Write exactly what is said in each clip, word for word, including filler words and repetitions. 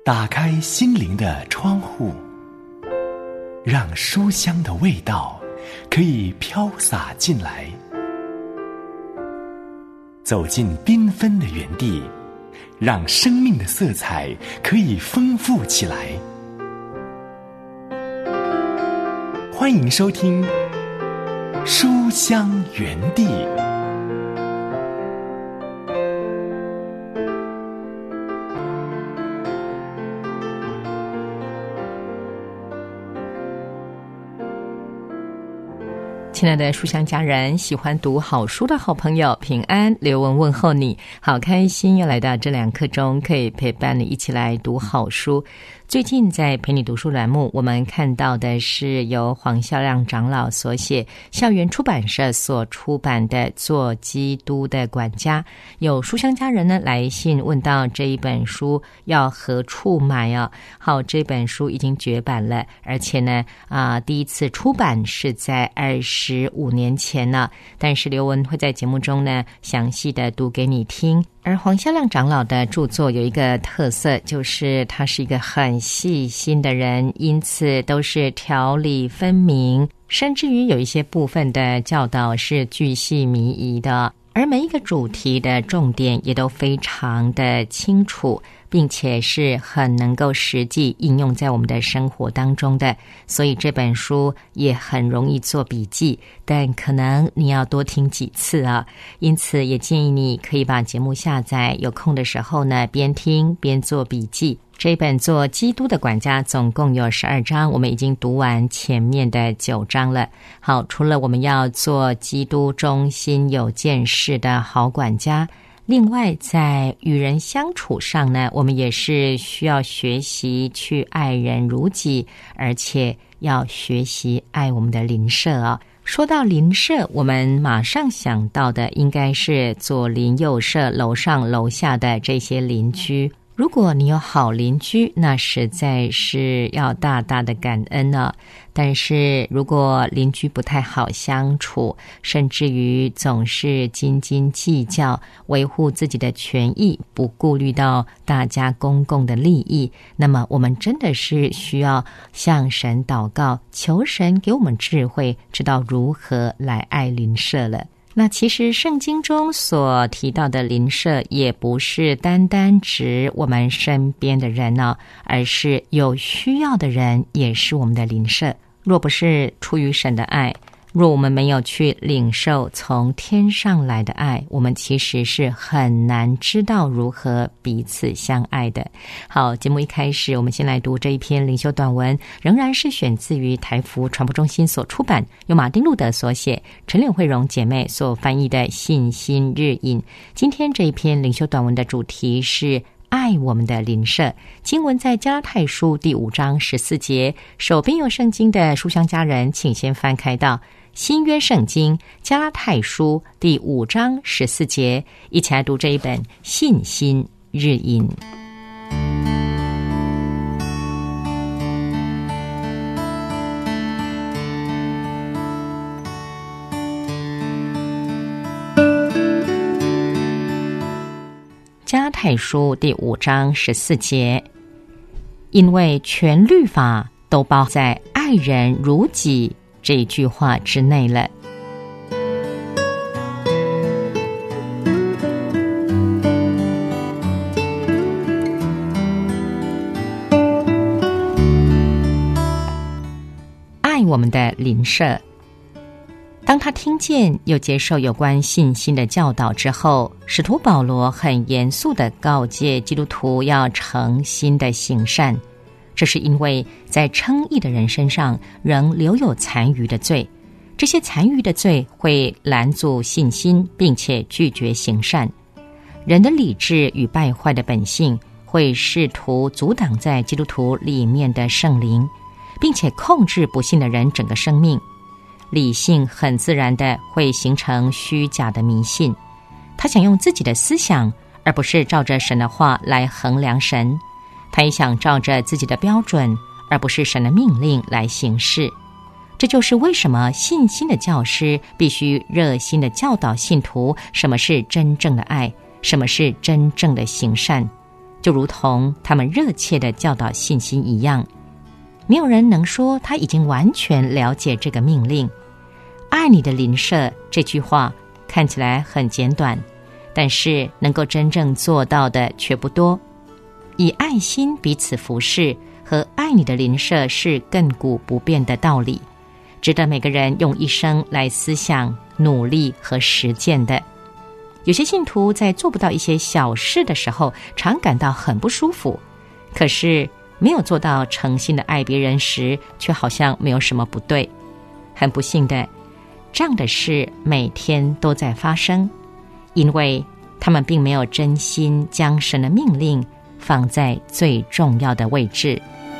打开心灵的窗户，让书香的味道可以飘洒进来，走进缤纷的园地，让生命的色彩可以丰富起来。欢迎收听书香园地。 亲爱的书香家人，喜欢读好书的好朋友，平安，刘文问候你，好开心又来到这两刻钟，可以陪伴你一起来读好书。最近在陪你读书栏目，我们看到的是由黄孝亮长老所写，校园出版社所出版的《做基督的管家》。有书香家人呢来信问到这一本书要何处买啊？好，这本书已经绝版了，而且呢啊、呃，第一次出版是在二十五年前呢。但是刘文会在节目中呢详细的读给你听。而黄孝亮长老的著作有一个特色，就是他是一个很细心的人，因此都是条理分明，甚至于有一些部分的教导是巨细靡遗的，而每一个主题的重点也都非常的清楚，并且是很能够实际应用在我们的生活当中的，所以这本书也很容易做笔记，但可能你要多听几次啊。因此也建议你可以把节目下载，有空的时候呢边听边做笔记。这本做基督的管家总共有十二章，我们已经读完前面的九章了。好，除了我们要做基督忠心有见识的好管家，另外在与人相处上呢，我们也是需要学习去爱人如己，而且要学习爱我们的邻舍啊。说到邻舍，我们马上想到的应该是左邻右舍，楼上楼下的这些邻居。如果你有好邻居，那实在是要大大的感恩呢、啊。但是如果邻居不太好相处，甚至于总是斤斤计较，维护自己的权益，不顾虑到大家公共的利益，那么我们真的是需要向神祷告，求神给我们智慧，知道如何来爱邻舍了。那其实圣经中所提到的邻舍也不是单单指我们身边的人呢、哦，而是有需要的人也是我们的邻舍。若不是出于神的爱，若我们没有去领受从天上来的爱，我们其实是很难知道如何彼此相爱的。好，节目一开始我们先来读这一篇灵修短文，仍然是选自于台福传播中心所出版，由马丁路德所写，陈柳慧荣姐妹所翻译的信心日引。今天这一篇灵修短文的主题是爱我们的邻舍，经文在加拉太书第五章十四节。手边有圣经的书香家人，请先翻开到新约圣经加拉太书第五章十四节，一起来读这一本信心日引。加拉太书第五章十四节，因为全律法都包在爱人如己这一句话之内了。爱我们的邻舍，当他听见又接受有关信心的教导之后，使徒保罗很严肃地告诫基督徒要诚心的行善。这是因为在称义的人身上仍留有残余的罪，这些残余的罪会拦阻信心，并且拒绝行善。人的理智与败坏的本性会试图阻挡在基督徒里面的圣灵，并且控制不信的人整个生命。理性很自然的会形成虚假的迷信，他想用自己的思想，而不是照着神的话来衡量神。他也想照着自己的标准，而不是神的命令来行事。这就是为什么信心的教师必须热心的教导信徒什么是真正的爱，什么是真正的行善。 就如同他们热切的教导信心一样。没有人能说他已经完全了解这个命令。爱你的邻舍这句话看起来很简短，但是能够真正做到的却不多。以爱心彼此服侍和爱你的邻舍是亘古不变的道理，值得每个人用一生来思想、努力和实践的。有些信徒在做不到一些小事的时候，常感到很不舒服，可是没有做到诚心的爱别人时，却好像没有什么不对。很不幸的，这样的事每天都在发生，因为他们并没有真心将神的命令放在最重要的位置。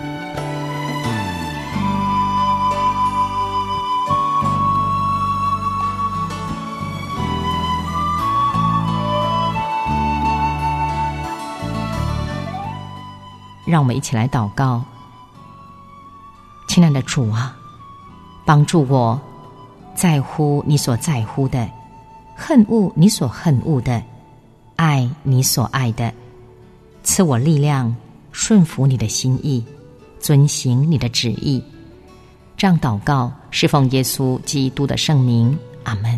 让我们一起来祷告。亲爱的主啊，帮助我在乎你所在乎的，恨恶你所恨恶的，爱你所爱的，赐我力量顺服你的心意，遵行你的旨意。这样祷告是奉耶稣基督的圣名，阿们。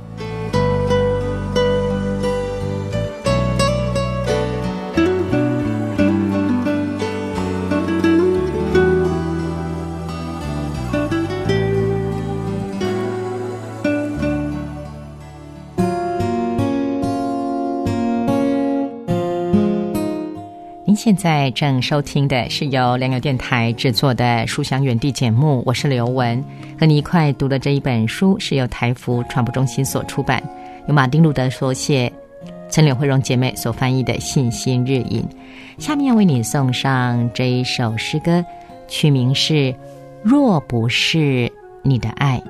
您现在正收听的是由良友电台制作的书香园地节目，我是刘文，和你一块读的这一本书是由台福传播中心所出版，由马丁路德所写，陈柳慧荣姐妹所翻译的信心日引。下面要为你送上这一首诗歌，曲名是若不是你的爱。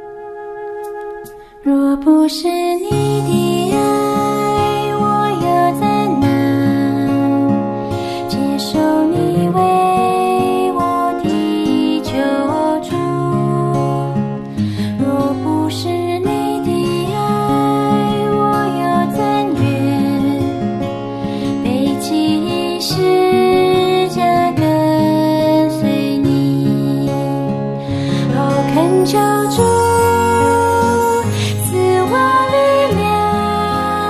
若不是你的爱，我又怎能接受你为我的救助？若不是你的爱，我又怎愿背起十架跟随你？哦，恳求主赐我力量，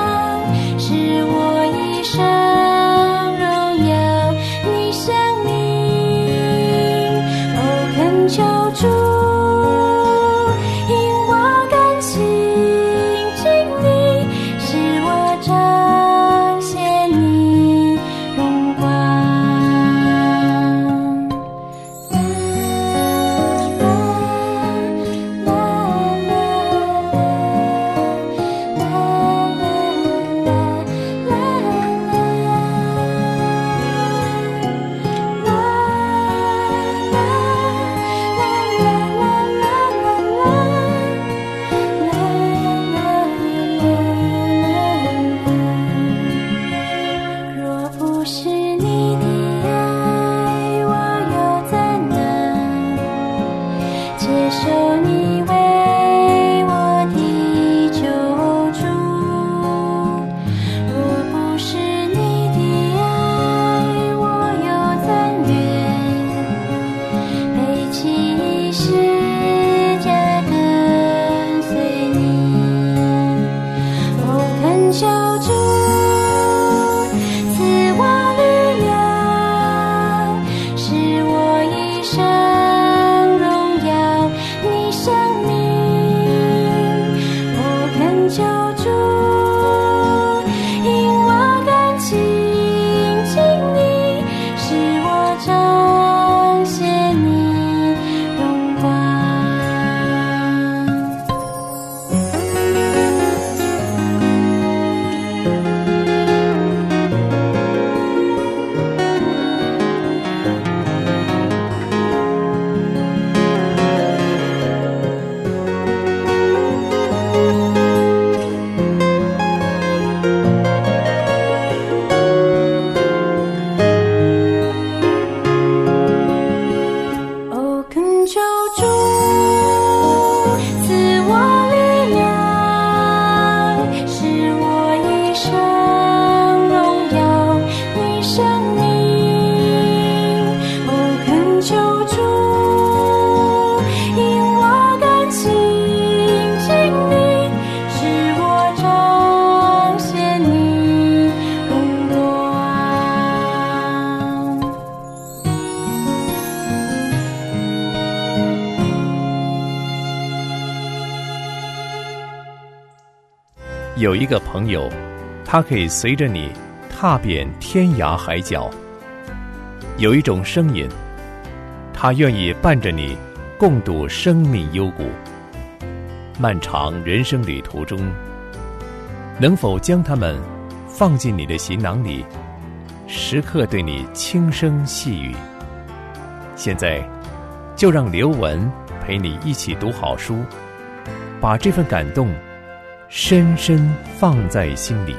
有一个朋友，他可以随着你踏遍天涯海角。有一种声音，他愿意伴着你共度生命幽谷。漫长人生旅途中，能否将它们放进你的行囊里，时刻对你轻声细语？现在就让刘文陪你一起读好书，把这份感动深深放在心里。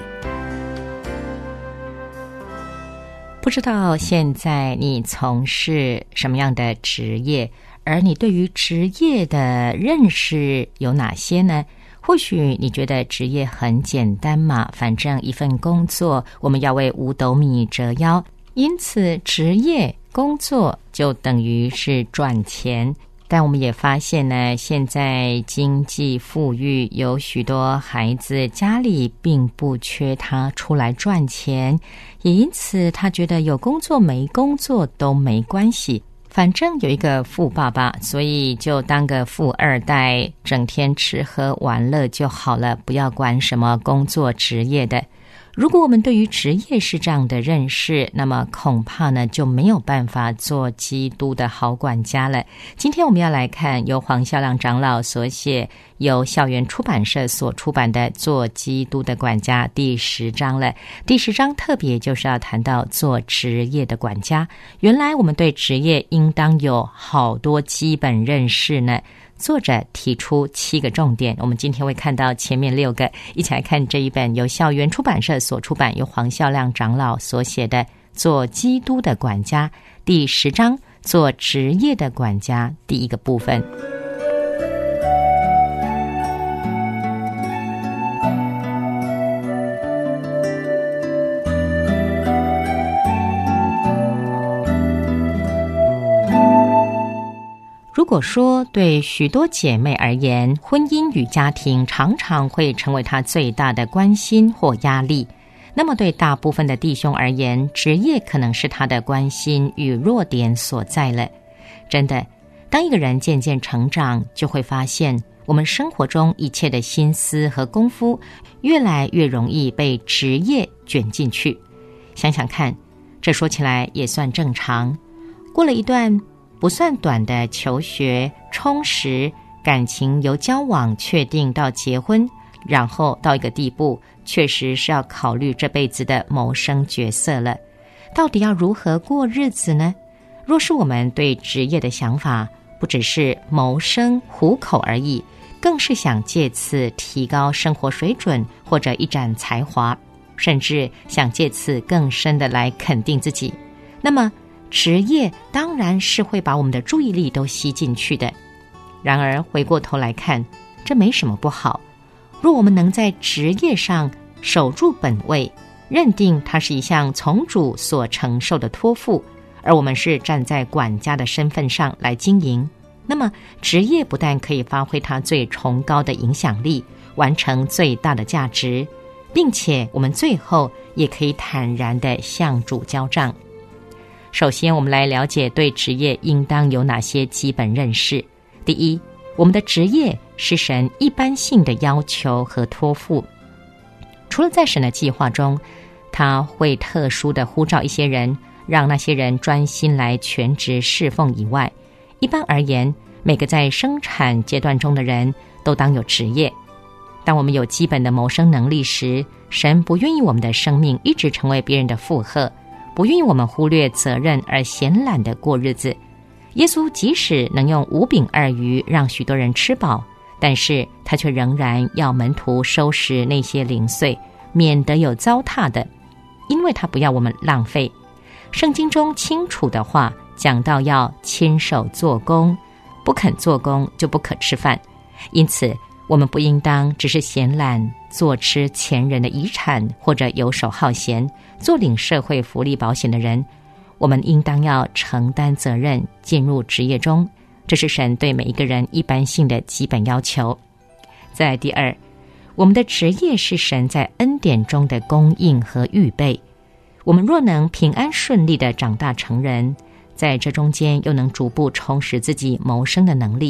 不知道现在你从事什么样的职业，而你对于职业的认识有哪些呢？或许你觉得职业很简单嘛，反正一份工作，我们要为五斗米折腰，因此职业工作就等于是赚钱。但我们也发现呢，现在经济富裕，有许多孩子家里并不缺他出来赚钱，也因此他觉得有工作没工作都没关系，反正有一个富爸爸，所以就当个富二代，整天吃喝玩乐就好了，不要管什么工作职业的。如果我们对于职业是这样的认识，那么恐怕呢就没有办法做基督的好管家了。今天我们要来看由黄孝亮长老所写，由校园出版社所出版的《做基督的管家》第十章了。第十章特别就是要谈到做职业的管家。原来我们对职业应当有好多基本认识呢。作者提出七个重点，我们今天会看到前面六个，一起来看这一本由校园出版社所出版，由黄孝亮长老所写的《做基督的管家》第十章，做职业的管家第一个部分。如果说对许多姐妹而言，婚姻与家庭常常会成为她最大的关心或压力，那么对大部分的弟兄而言，职业可能是他的关心与弱点所在了。真的，当一个人渐渐成长，就会发现我们生活中一切的心思和功夫越来越容易被职业卷进去。想想看，这说起来也算正常。过了一段不算短的求学充实，感情由交往确定到结婚，然后到一个地步，确实是要考虑这辈子的谋生角色了。到底要如何过日子呢？若是我们对职业的想法不只是谋生糊口而已，更是想借此提高生活水准或者一展才华，甚至想借此更深的来肯定自己，那么职业当然是会把我们的注意力都吸进去的。然而回过头来看，这没什么不好。若我们能在职业上守住本位，认定它是一项从主所承受的托付，而我们是站在管家的身份上来经营，那么职业不但可以发挥它最崇高的影响力，完成最大的价值，并且我们最后也可以坦然地向主交账。首先，我们来了解对职业应当有哪些基本认识。第一，我们的职业是神一般性的要求和托付。除了在神的计划中，他会特殊的呼召一些人，让那些人专心来全职侍奉以外，一般而言，每个在生产阶段中的人都当有职业。当我们有基本的谋生能力时，神不愿意我们的生命一直成为别人的负荷，不愿意我们忽略责任而闲懒地过日子。耶稣即使能用五饼二鱼让许多人吃饱，但是他却仍然要门徒收拾那些零碎，免得有糟蹋的，因为他不要我们浪费。圣经中清楚的话讲到要亲手做工，不肯做工就不可吃饭。因此我们不应当只是闲懒，坐吃前人的遗产，或者游手好闲，做领社会福利保险的人。我们应当要承担责任，进入职业中，这是神对每一个人一般性的基本要求。再第二，我们的职业是神在恩典中的供应和预备。我们若能平安顺利地长大成人，在这中间又能逐步充实自己谋生的能力，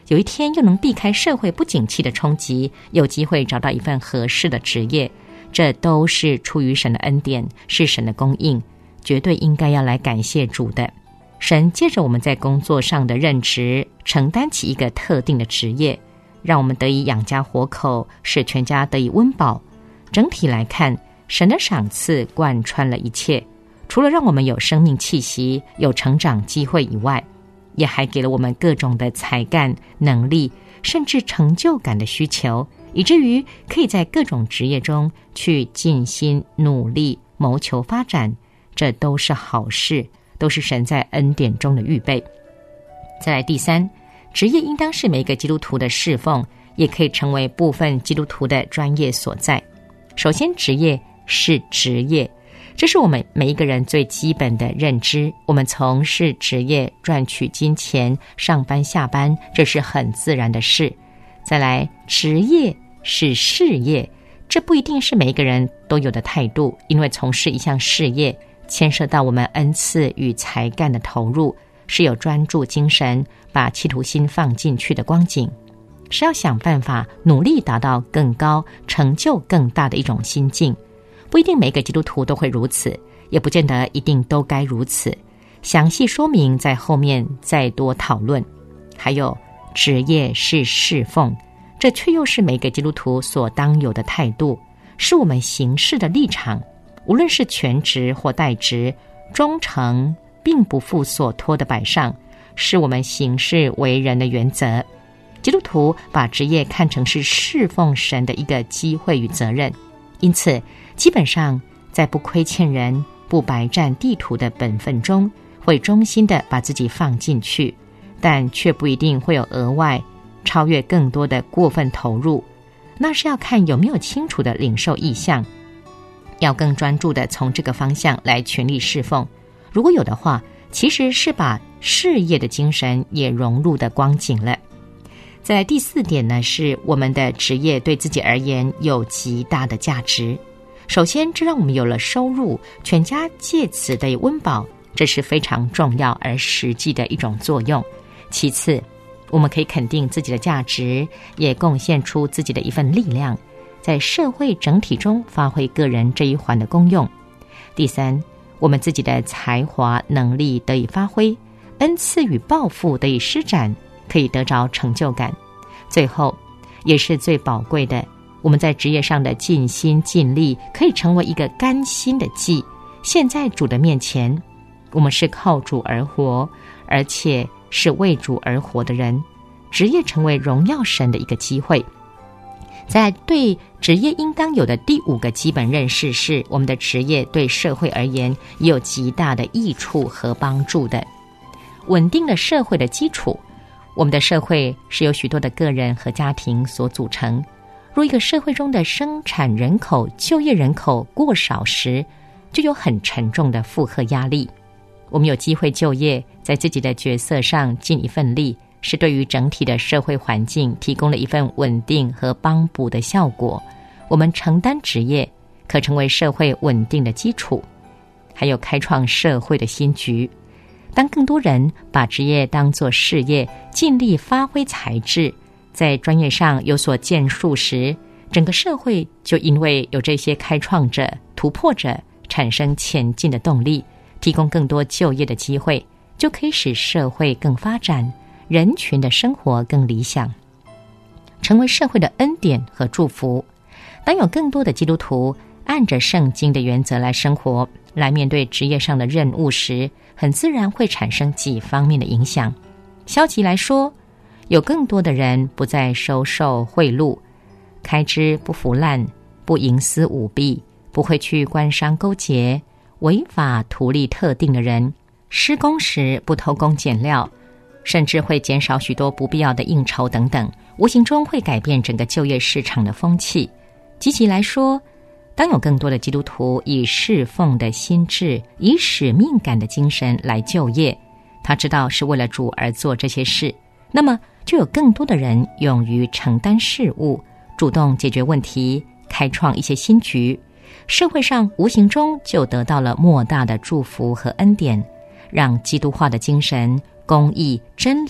有一天又能避开社会不景气的冲击，有机会找到一份合适的职业，这都是出于神的恩典，是神的供应，绝对应该要来感谢主的。神借着我们在工作上的任职，承担起一个特定的职业，让我们得以养家活口，使全家得以温饱。整体来看，神的赏赐贯穿了一切，除了让我们有生命气息、有成长机会以外，也还给了我们各种的才干、能力，甚至成就感的需求，以至于可以在各种职业中去尽心努力，谋求发展。这都是好事，都是神在恩典中的预备。再来第三，职业应当是每个基督徒的侍奉，也可以成为部分基督徒的专业所在。首先，职业是职业，这是我们每一个人最基本的认知。我们从事职业赚取金钱，上班下班，这是很自然的事。再来，职业是事业，这不一定是每一个人都有的态度，因为从事一项事业牵涉到我们恩赐与才干的投入，是有专注精神，把企图心放进去的光景，是要想办法努力达到更高成就更大的一种心境。不一定每个基督徒都会如此，也不见得一定都该如此，详细说明在后面再多讨论。还有，职业是侍奉，这却又是每个基督徒所当有的态度，是我们行事的立场，无论是全职或代职，忠诚并不负所托的摆上，是我们行事为人的原则。基督徒把职业看成是侍奉神的一个机会与责任，因此基本上在不亏欠人、不白占地图的本分中，会忠心的把自己放进去，但却不一定会有额外超越更多的过分投入，那是要看有没有清楚的领受意向，要更专注的从这个方向来全力侍奉。如果有的话，其实是把事业的精神也融入的光景了。在第四点呢，是我们的职业对自己而言有极大的价值。首先，这让我们有了收入，全家借此得以温饱，这是非常重要而实际的一种作用。其次，我们可以肯定自己的价值，也贡献出自己的一份力量，在社会整体中发挥个人这一环的功用。第三，我们自己的才华能力得以发挥，恩赐与抱负得以施展，可以得着成就感。最后，也是最宝贵的，我们在职业上的尽心尽力，可以成为一个甘心的祭，献在主的面前。我们是靠主而活，而且是为主而活的人，职业成为荣耀神的一个机会。在对职业应当有的第五个基本认识是，我们的职业对社会而言也有极大的益处和帮助的。稳定的社会的基础，我们的社会是由许多的个人和家庭所组成。若一个社会中的生产人口、就业人口过少时，就有很沉重的负荷压力。我们有机会就业，在自己的角色上尽一份力，是对于整体的社会环境提供了一份稳定和帮补的效果。我们承担职业，可成为社会稳定的基础，还有开创社会的新局。当更多人把职业当作事业，尽力发挥才智，在专业上有所建树时，整个社会就因为有这些开创者、突破者，产生前进的动力，提供更多就业的机会，就可以使社会更发展，人群的生活更理想，成为社会的恩典和祝福。当有更多的基督徒按着圣经的原则来生活，来面对职业上的任务时，很自然会产生几方面的影响。消极来说，有更多的人不再收受贿赂，开支不腐烂，不营私舞弊，不会去官商勾结，违法图利特定的人，施工时不偷工减料，甚至会减少许多不必要的应酬等等，无形中会改变整个就业市场的风气。积极来说，当有更多的基督徒以侍奉的心志，以使命感的精神来就业，他知道是为了主而做这些事，那么就有更多的人勇于承担事务，主动解决问题，开创一些新局，社会上无形中就得到了莫大的祝福和恩典，让基督化的精神、公义、真理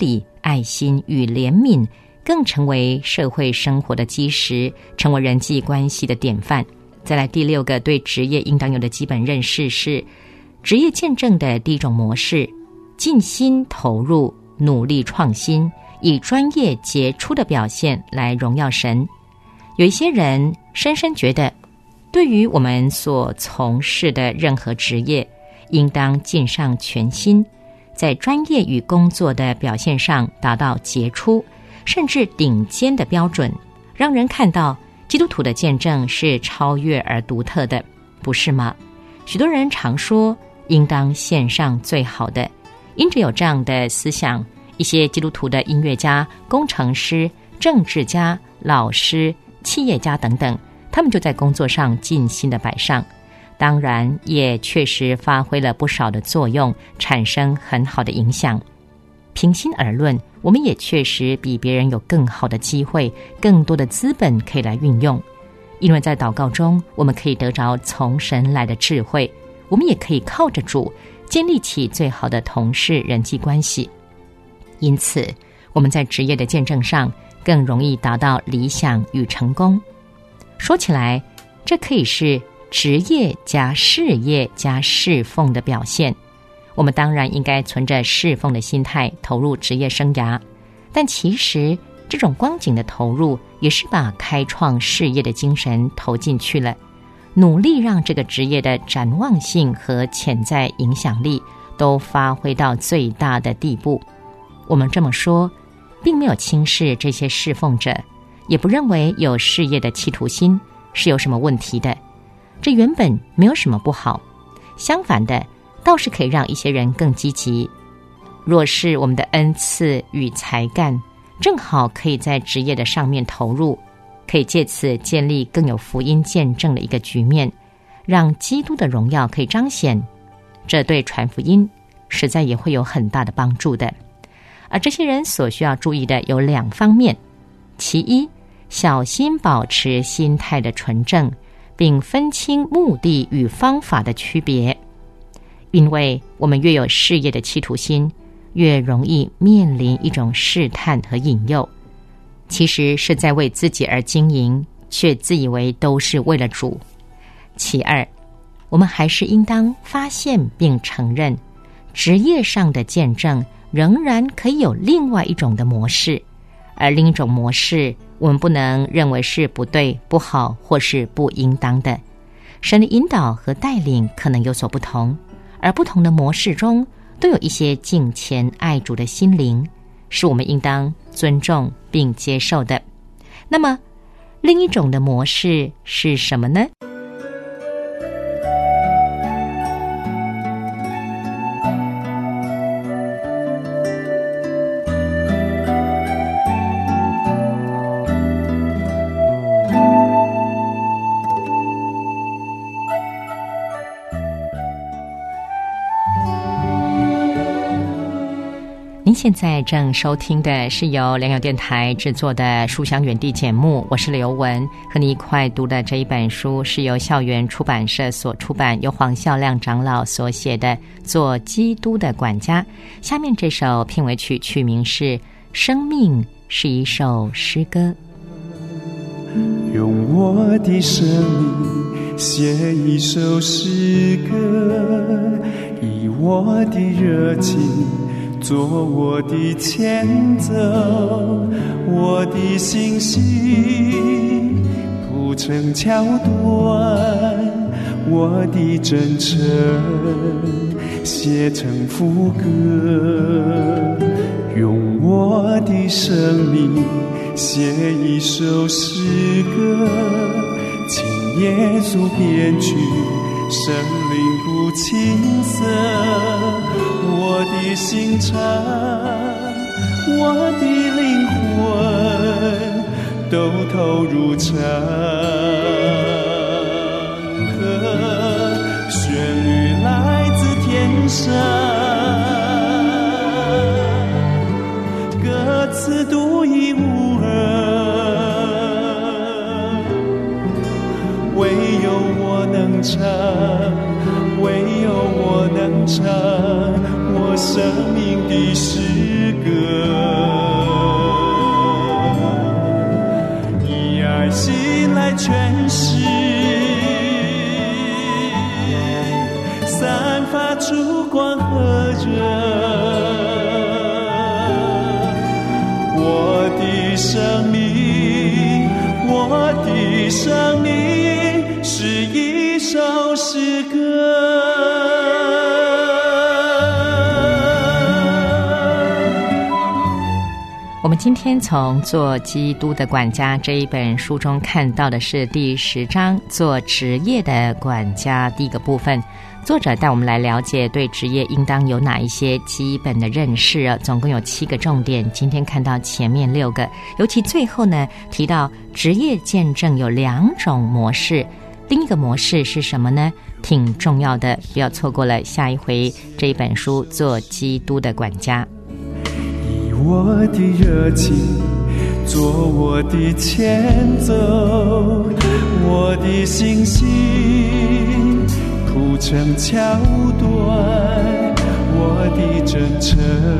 爱心与怜悯，更成为社会生活的基石，成为人际关系的典范。再来，第六个对职业应当有的基本认识是职业见证的第一种模式：尽心投入，努力创新，以专业杰出的表现来荣耀神。有一些人深深觉得，对于我们所从事的任何职业，应当尽上全心，在专业与工作的表现上达到杰出甚至顶尖的标准，让人看到基督徒的见证是超越而独特的，不是吗？许多人常说应当献上最好的，因着有这样的思想，一些基督徒的音乐家、工程师、政治家、老师、企业家等等，他们就在工作上尽心的摆上，当然也确实发挥了不少的作用，产生很好的影响。平心而论，我们也确实比别人有更好的机会，更多的资本可以来运用。因为在祷告中，我们可以得着从神来的智慧，我们也可以靠着主建立起最好的同事人际关系。因此，我们在职业的见证上更容易达到理想与成功。说起来，这可以是职业加事业加侍奉的表现。我们当然应该存着侍奉的心态投入职业生涯，但其实这种光景的投入也是把开创事业的精神投进去了，努力让这个职业的展望性和潜在影响力都发挥到最大的地步。我们这么说，并没有轻视这些侍奉者，也不认为有事业的企图心是有什么问题的，这原本没有什么不好，相反的，倒是可以让一些人更积极。若是我们的恩赐与才干正好可以在职业的上面投入，可以借此建立更有福音见证的一个局面，让基督的荣耀可以彰显，这对传福音实在也会有很大的帮助的。而这些人所需要注意的有两方面：其一，小心保持心态的纯正，并分清目的与方法的区别。因为我们越有事业的企图心，越容易面临一种试探和引诱，其实是在为自己而经营，却自以为都是为了主。其二，我们还是应当发现并承认，职业上的见证仍然可以有另外一种的模式，而另一种模式我们不能认为是不对、不好或是不应当的。神的引导和带领可能有所不同，而不同的模式中都有一些敬虔爱主的心灵，是我们应当尊重并接受的。那么另一种的模式是什么呢？现在正收听的是由良友电台制作的书香远地节目，我是刘文，和你一块读的这一本书是由校园出版社所出版，由黄孝亮长老所写的《做基督的管家》。下面这首片尾曲曲名是《生命是一首诗歌》。 用我的生命写一首诗歌，以我的热情做我的前奏，我的信息铺成桥段，我的真诚写成副歌，用我的生命写一首诗歌，请耶稣编曲，生灵不青涩，我的心肠，我的灵魂都投入唱歌，旋律来自天上，歌词独一无二，唯有我能唱，唯有我能唱我生命的诗歌。 主管何人？我的生命，我的生命是一首诗歌。 我们今天从《做基督的管家》这一本书中看到的是第十章做职业的管家第一个部分，作者带我们来了解对职业应当有哪一些基本的认识，总共有七个重点，今天看到前面六个，尤其最后呢提到职业见证有两种模式，另一个模式是什么呢？挺重要的，不要错过了下一回这一本书《做基督的管家》。 我的热情做我的前奏，我的信心铺成桥段，我的真诚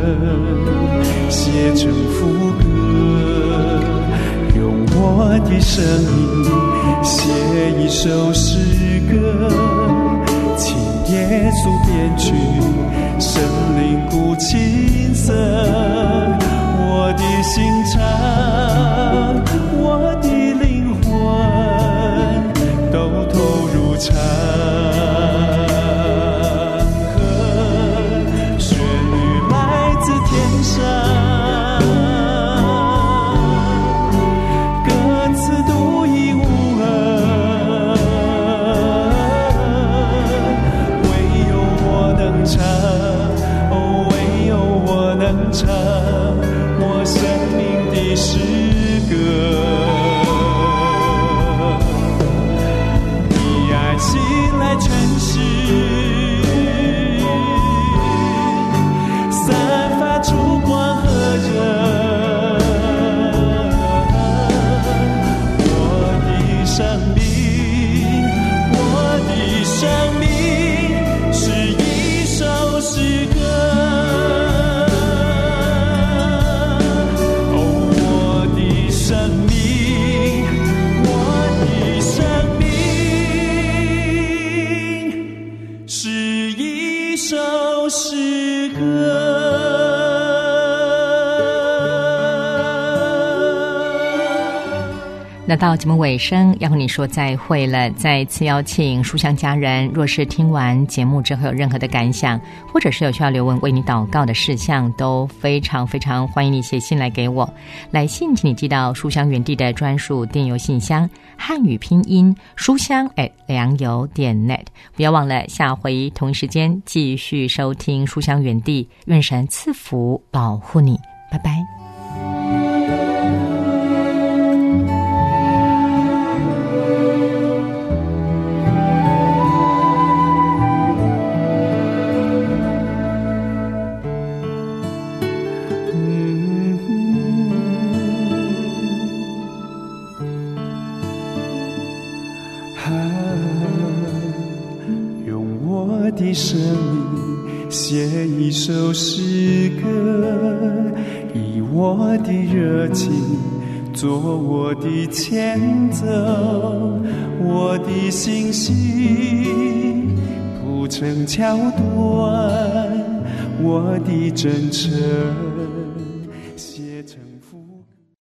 写成副歌，用我的声音写一首诗歌，请耶稣编曲，神灵鼓琴瑟，我的心肠，我的灵魂都投入唱和，旋律来自天上，歌词独一无二，唯有我能唱，哦，唯有我能唱我生命的诗歌，以爱心来诠释，散发出光和热，我的生命，我的生命是一首诗歌。 那到节目尾声要和你说再会了，再次邀请书香家人，若是听完节目之后有任何的感想，或者是有需要留文为你祷告的事项，都非常非常欢迎你写信来给我。来信请你寄到书香园地的专属电邮信箱，汉语拼音书香 at 良友点 net。 不要忘了下回同一时间继续收听书香园地，愿神赐福保护你，拜拜。 的生命写一首诗歌，以我的热情做我的前奏，我的信心铺成桥段，我的真诚